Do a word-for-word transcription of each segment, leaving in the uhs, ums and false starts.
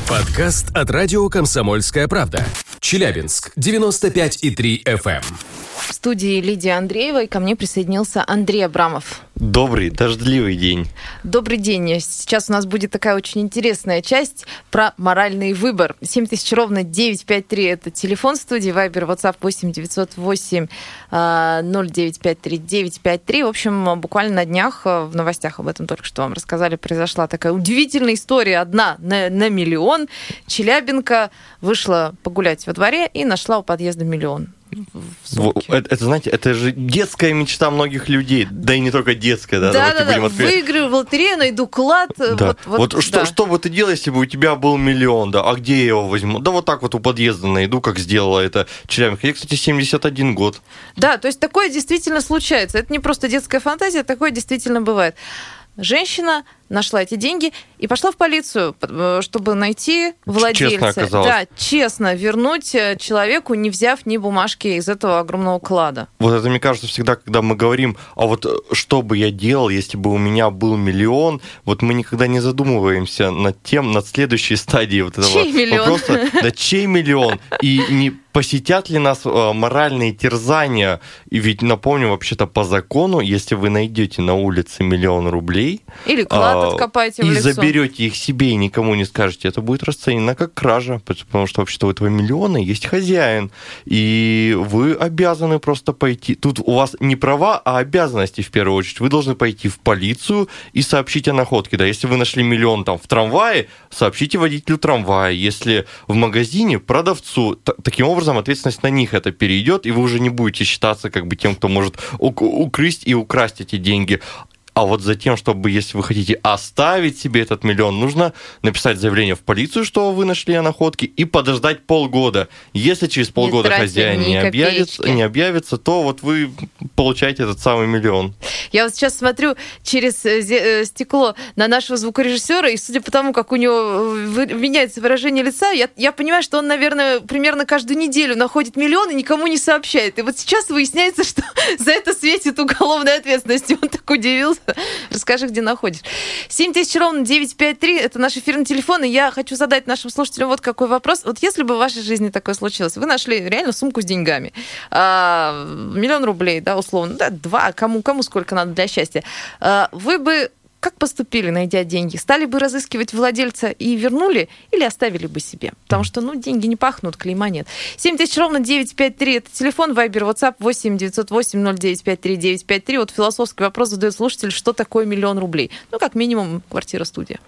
Подкаст от радио «Комсомольская правда». Челябинск, девяносто пять и три эф эм. В студии Лидия Андреева, и ко мне присоединился Андрей Абрамов. Добрый, дождливый день. Добрый день. Сейчас у нас будет такая очень интересная часть про моральный выбор. семь тысяч ровно девятьсот пятьдесят три – это телефон студии, Вайбер, WhatsApp восемь девятьсот восемь ноль девять пять три девять пять три. В общем, буквально на днях, в новостях об этом только что вам рассказали, произошла такая удивительная история. Одна на, на миллион. Челябинка вышла погулять во дворе и нашла у подъезда миллион. Это, это, знаете, это же детская мечта многих людей, да и не только детская, да? Да, да, да. Выиграю в лотерею, найду клад. Да. Вот, вот, вот что, да. Что бы ты делал, если бы у тебя был миллион, да? А где я его возьму? Да вот так вот у подъезда найду, как сделала это Челябинка. Ей, кстати, семьдесят один год. Да, то есть такое действительно случается. Это не просто детская фантазия, такое действительно бывает. Женщина нашла эти деньги и пошла в полицию, чтобы найти владельца. Честно оказалось. Да, честно вернуть человеку, не взяв ни бумажки из этого огромного клада. Вот это, мне кажется, всегда, когда мы говорим, а вот что бы я делал, если бы у меня был миллион, вот мы никогда не задумываемся над тем, над следующей стадией вот этого чей миллион? вопроса. Да, чей миллион? И не посетят ли нас моральные терзания? И ведь, напомню, вообще-то по закону, если вы найдете на улице миллион рублей... Или клад откопаете в и лесу. заберете их себе и никому не скажете, это будет расценено как кража, потому что вообще-то у этого миллиона есть хозяин, и вы обязаны просто пойти. Тут у вас не права, а обязанности в первую очередь. Вы должны пойти в полицию и сообщить о находке. Да, если вы нашли миллион там в трамвае, сообщите водителю трамвая. Если в магазине, продавцу. Таким образом, ответственность на них это перейдет, и вы уже не будете считаться как бы тем, кто может укрыть и украсть эти деньги. А вот за тем, чтобы, если вы хотите оставить себе этот миллион, нужно написать заявление в полицию, что вы нашли о находке, и подождать полгода. Если через полгода хозяин не объявится, не объявится, то вот вы получаете этот самый миллион. Я вот сейчас смотрю через стекло на нашего звукорежиссера, и судя по тому, как у него меняется выражение лица, я, я понимаю, что он, наверное, примерно каждую неделю находит миллион и никому не сообщает. И вот сейчас выясняется, что за это светит уголовная ответственность. И он так удивился. Расскажи, где находишь. семь тысяч ровно девятьсот пятьдесят три – это наш эфирный телефон, и я хочу задать нашим слушателям вот какой вопрос. Вот если бы в вашей жизни такое случилось, вы нашли реально сумку с деньгами, а, миллион рублей, да, условно, да, два, кому, кому сколько надо для счастья, а, вы бы как поступили, найдя деньги? Стали бы разыскивать владельца и вернули или оставили бы себе? Потому что, ну, деньги не пахнут, клейма нет. семь тысяч ровно девятьсот пятьдесят три – это телефон, Вайбер, WhatsApp восемь девятьсот восемь ноль девять пять три девять пять три. Вот философский вопрос задает слушатель, что такое миллион рублей? Ну, как минимум, квартира-студия.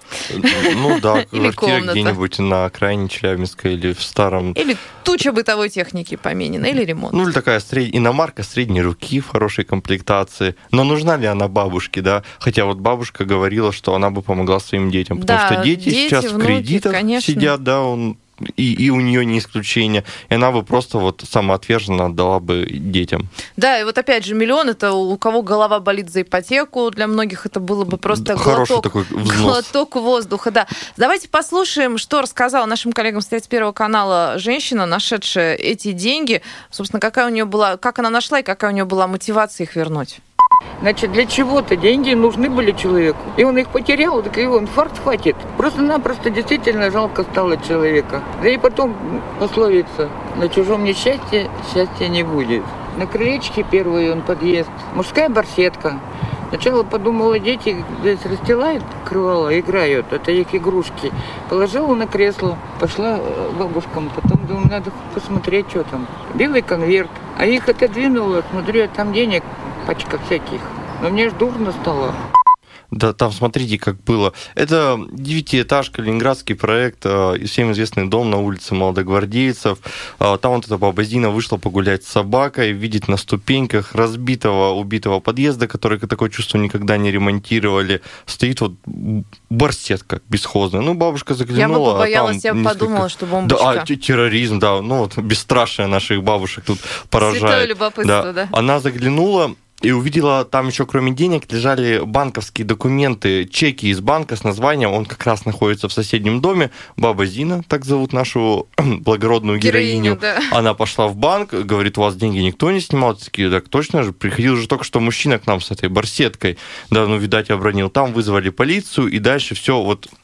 Ну да, квартира где-нибудь на окраине Челябинска или в старом... Или туча бытовой техники поменена, или ремонт. Ну, или такая сред... иномарка средней руки в хорошей комплектации. Но нужна ли она бабушке, да? Хотя вот бабушка говорила, что она бы помогла своим детям, потому да, что дети, дети сейчас внуки, в кредитах конечно. Сидят, да, он, и, и у нее не исключение, и она бы просто вот самоотверженно отдала бы детям. Да, и вот опять же миллион, это у кого голова болит за ипотеку, для многих это было бы просто глоток, такой глоток воздуха. Да. Давайте послушаем, что рассказала нашим коллегам с тридцать первого канала женщина, нашедшая эти деньги, собственно, какая у нее была, как она нашла и какая у нее была мотивация их вернуть. Значит, для чего-то деньги нужны были человеку. И он их потерял, так его инфаркт хватит. Просто-напросто действительно жалко стало человека. Да и потом пословица: на чужом несчастье счастья не будет. На крылечке первый он подъезд. Мужская барсетка. Сначала подумала, дети здесь расстилают крывало, играют, это их игрушки. Положила на кресло, пошла к бабушкам, потом думаю, надо посмотреть, что там. Белый конверт, а их отодвинула, смотрю, там денег, пачка всяких. Но мне ж дурно стало. Да, там смотрите, как было. Это девятиэтажка, ленинградский проект, всем известный дом на улице Молодогвардейцев. Там вот эта баба Зина вышла погулять с собакой, видит на ступеньках разбитого, убитого подъезда, который, такое чувство, никогда не ремонтировали. Стоит вот барсетка бесхозная. Ну, бабушка заглянула. Я бы побоялась, а я бы несколько... подумала, что бомбочка. Да, а, терроризм, да. Ну, вот бесстрашие наших бабушек тут поражает. Святое любопытство, да. да. Она заглянула и увидела, там еще кроме денег лежали банковские документы, чеки из банка с названием, он как раз находится в соседнем доме. Баба Зина, так зовут нашу благородную героиню. Героиню, да. Она пошла в банк, говорит, у вас деньги никто не снимал. Такие, так точно же, приходил же только что мужчина к нам с этой барсеткой. Да, ну, видать, обронил. Там вызвали полицию, и дальше все вот...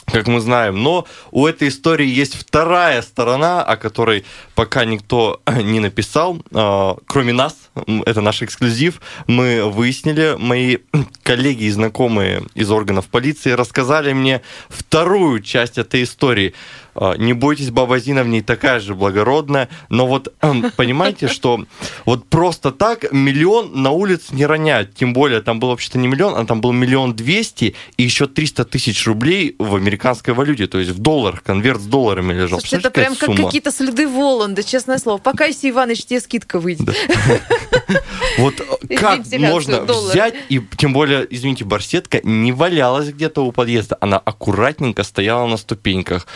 как мы знаем. Но у этой истории есть вторая сторона, о которой пока никто не написал, кроме нас. Это наш эксклюзив. Мы выяснили, мои коллеги и знакомые из органов полиции рассказали мне вторую часть этой истории. Не бойтесь, баба Зина в ней такая же благородная, но вот понимаете, что вот просто так миллион на улице не роняют, тем более там был вообще-то не миллион, а там был миллион двести и еще триста тысяч рублей в американской валюте, то есть в долларах, конверт с долларами лежал. Слушайте, это прям как сумма? Какие-то следы Воланда, честное слово. Покайся, Иваныч, тебе скидка выйдет. Вот как можно взять, и тем более, извините, барсетка не валялась где-то у подъезда, она аккуратненько стояла на ступеньках.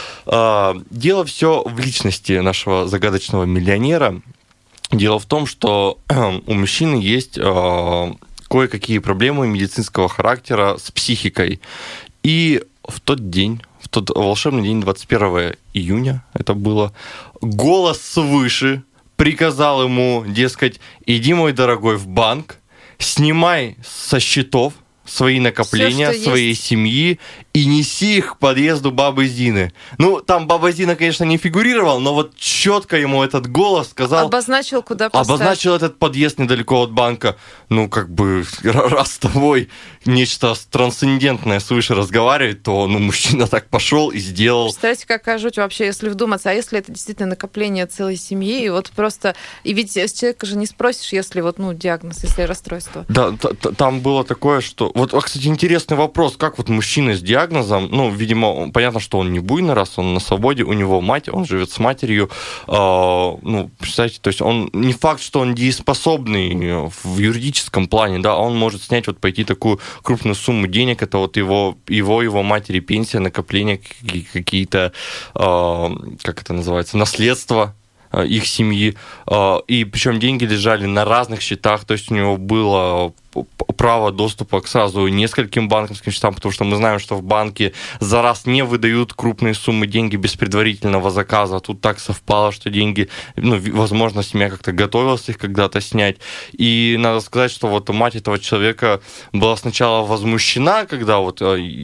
Дело все в личности нашего загадочного миллионера. Дело в том, что у мужчины есть кое-какие проблемы медицинского характера с психикой. И в тот день, в тот волшебный день, двадцать первого июня, это было, голос свыше приказал ему, дескать, иди, мой дорогой, в банк, снимай со счетов свои накопления, все, своей есть. Семьи и неси их к подъезду бабы Зины. Ну, там баба Зина, конечно, не фигурировала, но вот четко ему этот голос сказал... Обозначил, куда поставить. Обозначил этот подъезд недалеко от банка. Ну, как бы, раз с тобой нечто трансцендентное свыше разговаривает, то ну, мужчина так пошел и сделал. Представляете, какая жуть вообще, если вдуматься. А если это действительно накопление целой семьи, и вот просто... И ведь с человека же не спросишь, если вот, ну, диагноз, если расстройство. Да, там было такое, что... Вот, кстати, интересный вопрос, как вот мужчина с диагнозом, ну, видимо, понятно, что он не буйный, раз он на свободе, у него мать, он живет с матерью, э, ну, представляете, то есть он не факт, что он дееспособный в юридическом плане, да, он может снять, вот пойти такую крупную сумму денег, это вот его, его, его матери пенсия, накопления, какие-то, э, как это называется, наследства их семьи, и причем деньги лежали на разных счетах, то есть у него было право доступа к сразу нескольким банковским счетам, потому что мы знаем, что в банке за раз не выдают крупные суммы деньги без предварительного заказа. Тут так совпало, что деньги, ну, возможно, семья как-то готовилась их когда-то снять. И надо сказать, что вот мать этого человека была сначала возмущена, когда вот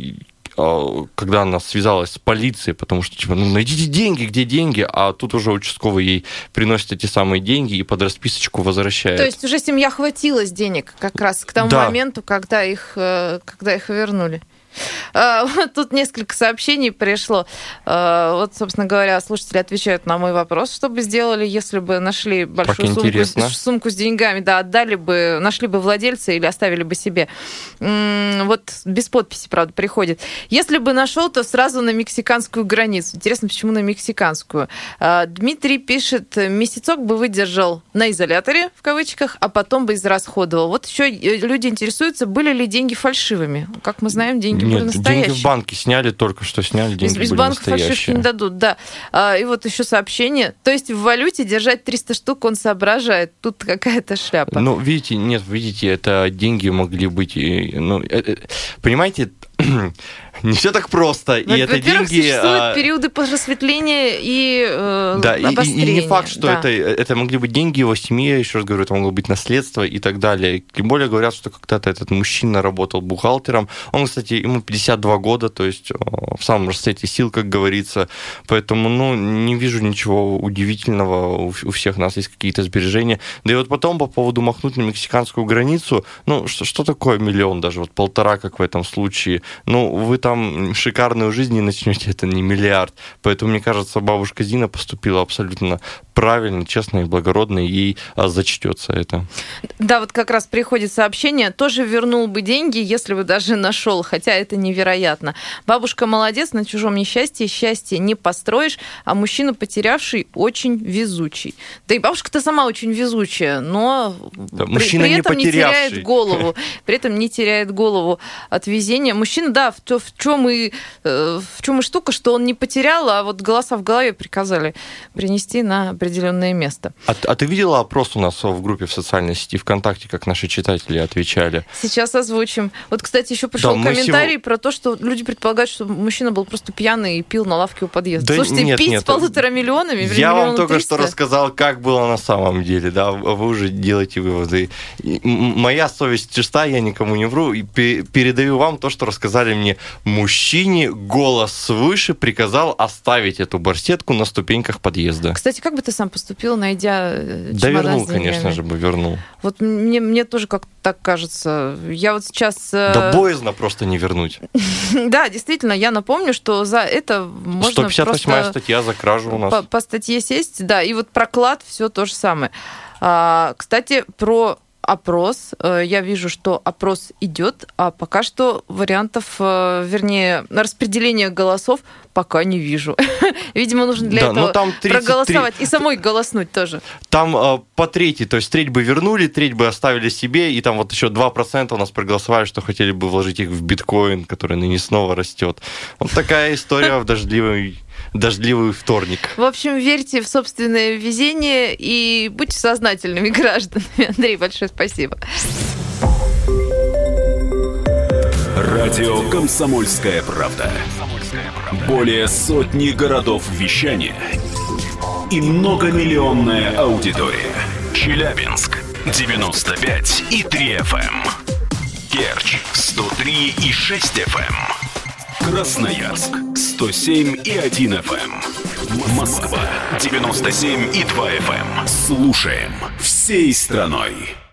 когда она связалась с полицией, потому что, типа, ну, найдите деньги, где деньги, а тут уже участковый ей приносит эти самые деньги и под расписочку возвращает. То есть уже семья хватилась денег как раз к тому да. моменту, когда их, когда их вернули. Вот тут несколько сообщений пришло. Вот, собственно говоря, слушатели отвечают на мой вопрос, что бы сделали, если бы нашли большую сумку, сумку с деньгами, да, отдали бы, нашли бы владельца или оставили бы себе. Вот без подписи, правда, приходит. Если бы нашел, то сразу на мексиканскую границу. Интересно, почему на мексиканскую? Дмитрий пишет, месяцок бы выдержал на изоляторе, в кавычках, а потом бы израсходовал. Вот еще люди интересуются, были ли деньги фальшивыми. Как мы знаем, деньги Нет, были настоящие. деньги в банке сняли, только что сняли, деньги из, из были банка настоящие. Фальшивки не дадут, да. А, и вот еще сообщение. То есть в валюте держать триста штук он соображает. Тут какая-то шляпа. Ну, видите, нет, видите, это деньги могли быть... Ну, понимаете, не все так просто. И это Во-первых, деньги... существуют а... периоды просветления и э, да, обострения. И, и не факт, что да. это, это могли быть деньги его семьи, я еще раз говорю, это могло быть наследство и так далее. Тем более говорят, что когда-то этот мужчина работал бухгалтером. Он, кстати, ему пятьдесят два года, то есть в самом расцвете сил, как говорится. Поэтому, ну, не вижу ничего удивительного. У, у всех нас есть какие-то сбережения. Да и вот потом по поводу махнуть на мексиканскую границу, ну, что, что такое миллион даже? Вот полтора, как в этом случае. Ну, вы там шикарную жизнь не начнете, это не миллиард. Поэтому, мне кажется, бабушка Зина поступила абсолютно правильно, честно и благородно, и ей зачтется это. Да, вот как раз приходит сообщение, тоже вернул бы деньги, если бы даже нашел, хотя это невероятно. Бабушка молодец, на чужом несчастье счастье не построишь, а мужчина потерявший очень везучий. Да и бабушка-то сама очень везучая, но да, при, мужчина при этом не, не теряет голову. При этом не теряет голову от везения. Мужчина, да, в, то, в чем и в чем и штука, что он не потерял, а вот голоса в голове приказали принести на определенное место. А, а ты видела опрос у нас в группе в социальной сети ВКонтакте, как наши читатели отвечали? Сейчас озвучим. Вот, кстати, еще пришел Да, комментарий сего... про то, что люди предполагают, что мужчина был просто пьяный и пил на лавке у подъезда. Да Слушайте, нет, пить нет, с полутора миллионами? Я вам только триста? что рассказал, как было на самом деле, да, вы уже делаете выводы. И моя совесть чиста, я никому не вру, и передаю вам то, что рассказали мне. Мужчине голос свыше приказал оставить эту барсетку на ступеньках подъезда. Кстати, как бы ты сам поступил, найдя чемодан Да вернул, с деньгами? конечно же, бы вернул. Вот мне, мне тоже как-то так кажется. Я вот сейчас... Да боязно просто не вернуть. Да, действительно, я напомню, что за это можно сто пятьдесят восьмая просто статья за кражу у нас. По, по статье сесть, да, и вот про клад все то же самое. А, кстати, про опрос. Я вижу, что опрос идет, а пока что вариантов, вернее, распределения голосов пока не вижу. Видимо, нужно для да, этого там тридцать три... проголосовать и самой голоснуть тоже. Там э, по трети, то есть треть бы вернули, треть бы оставили себе, и там вот еще два процента у нас проголосовали, что хотели бы вложить их в биткоин, который ныне снова растет. Вот такая история в дождливый дождливый вторник. В общем, верьте в собственное везение и будьте сознательными гражданами. Андрей, большое спасибо. Радио «Комсомольская правда». Более сотни городов вещания и многомиллионная аудитория. Челябинск девяносто пять и три эф эм. Керчь сто три и шесть эф эм. Красноярск сто семь и один эф эм. Москва девяносто семь и два эф эм. Слушаем всей страной.